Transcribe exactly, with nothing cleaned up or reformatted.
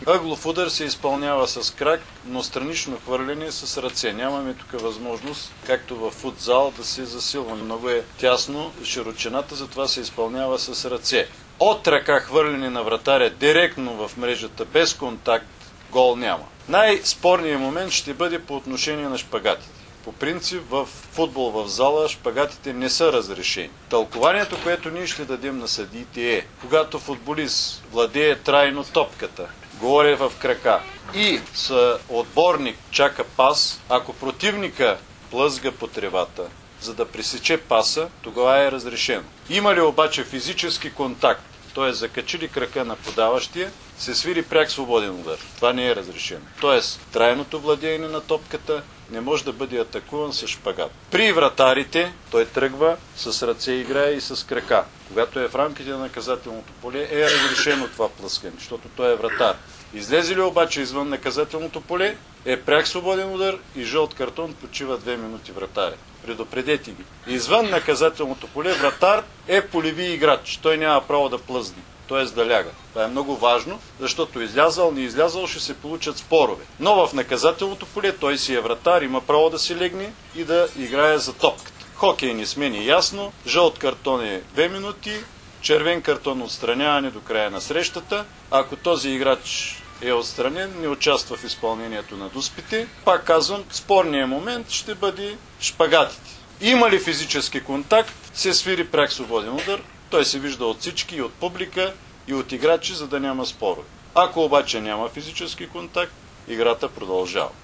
Ъглов удар се изпълнява с крак, но странично хвърляне с ръце. Нямаме тук възможност, както в футзал, да се засилва. Много е тясно широчината, затова се изпълнява с ръце. От ръка хвърляне на вратаря директно в мрежата, без контакт, гол няма. Най-спорният момент ще бъде по отношение на шпагатите. По принцип в футбол в зала шпагатите не са разрешени. Тълкованието, което ние ще дадем на съдиите е, когато футболист владее трайно топката, горе в крака и с отборник чака пас, ако противника плъзга по тревата, за да пресече паса, тогава е разрешено. Има ли обаче физически контакт, т.е. закачили крака на подаващия, се свири пряк свободен удар. Това не е разрешено. Т.е. трайното владеене на топката не може да бъде атакуван с шпагат. При вратарите той тръгва с ръце, играе и с крака. Когато е в рамките на наказателното поле, е разрешено това плъскане, защото той е вратар. Излезе ли обаче извън наказателното поле, е пряк свободен удар и жълт картон, почива две минути вратаря. Предупредете ги. Извън наказателното поле вратар е полеви играч. Той няма право да плъзне, т.е. да ляга. Това е много важно, защото излязал, не излязал ще се получат спорове. Но в наказателното поле той си е вратар, има право да си легне и да играе за топката. Хокейни смени ясно, жълт картон е две минути, червен картон отстраняване до края на срещата. Ако този играч е отстранен, не участва в изпълнението на дуспите. Пак казвам, спорният момент ще бъде шпагатите. Има ли физически контакт, се свири пряк свободен удар. Той се вижда от всички, и от публика, и от играчи, за да няма спорове. Ако обаче няма физически контакт, играта продължава.